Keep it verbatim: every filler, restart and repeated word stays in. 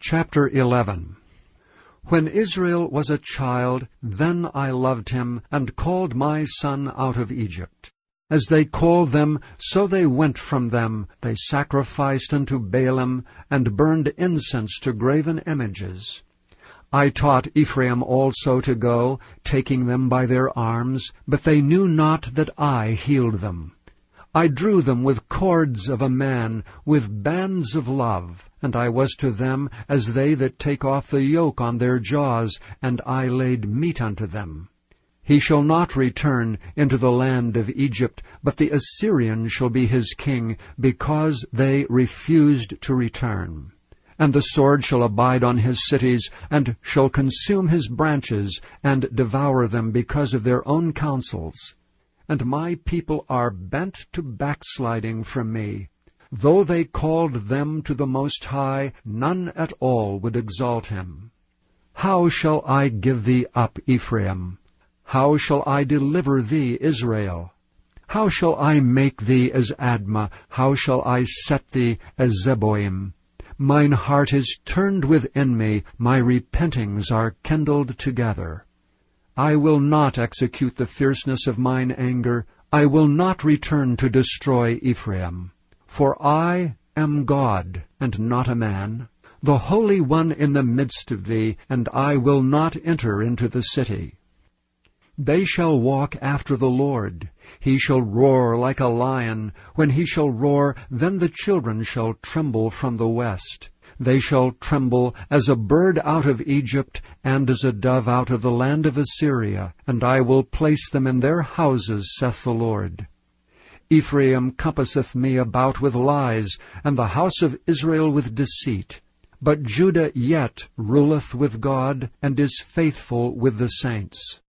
Chapter eleven. When Israel was a child, then I loved him, and called my son out of Egypt. As they called them, so they went from them. They sacrificed unto Baalim, and burned incense to graven images. I taught Ephraim also to go, taking them by their arms, but they knew not that I healed them. I drew them with cords of a man, with bands of love, and I was to them as they that take off the yoke on their jaws, and I laid meat unto them. He shall not return into the land of Egypt, but the Assyrian shall be his king, because they refused to return. And the sword shall abide on his cities, and shall consume his branches, and devour them because of their own counsels. And my people are bent to backsliding from me. Though they called them to the Most High, none at all would exalt him. How shall I give thee up, Ephraim? How shall I deliver thee, Israel? How shall I make thee as Admah? How shall I set thee as Zeboim? Mine heart is turned within me, my repentings are kindled together. I will not execute the fierceness of mine anger. I will not return to destroy Ephraim. For I am God, and not a man, the Holy One in the midst of thee, and I will not enter into the city. They shall walk after the Lord. He shall roar like a lion. When he shall roar, then the children shall tremble from the west. They shall tremble as a bird out of Egypt, and as a dove out of the land of Assyria, and I will place them in their houses, saith the Lord. Ephraim compasseth me about with lies, and the house of Israel with deceit. But Judah yet ruleth with God, and is faithful with the saints.